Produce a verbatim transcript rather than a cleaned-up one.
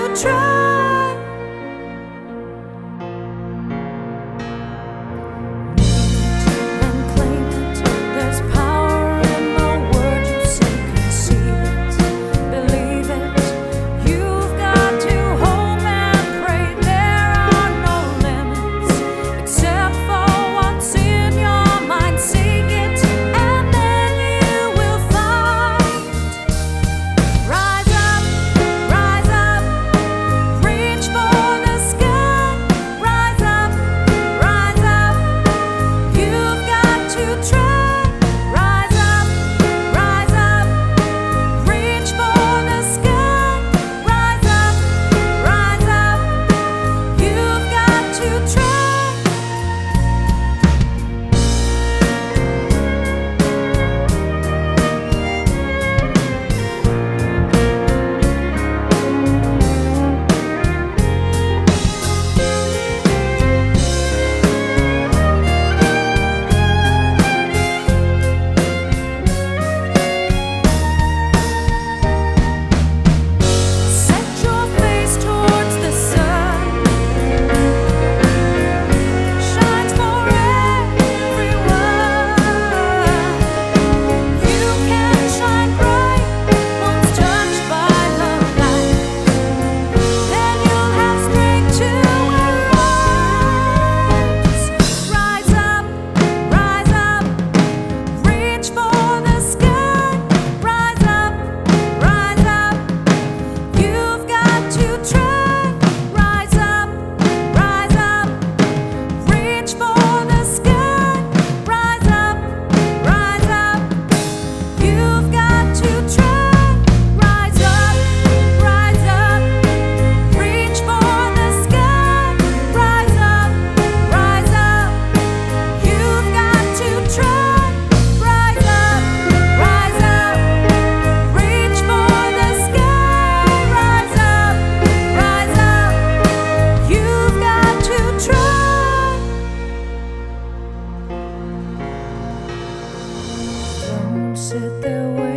try. And claim it. There's power in the word you say. Conceive it, believe it. You've got to hope and pray. There are no limits except for what's in your mind. Seek it, and then you will find. Rise up, rise up, reach for the sky. Rise up, rise up, you've got to try. Rise up, rise up, reach for the sky. Rise up, rise up, you've got to try. Set your face towards the sun. Shines for everyone. You can shine bright once touched by the light. Then you'll have strength to arise. Rise up, rise up, reach for the sky. Rise up, rise up, you've got to try. Rise up, rise up, reach for the sky. Rise up, rise up, you've got to try. Rise up, rise up, reach for the sky. Rise up, rise up, you've got to try. Rise up, rise up, reach for the sky. Rise up, rise up, you've got to try. Don't sit there waiting.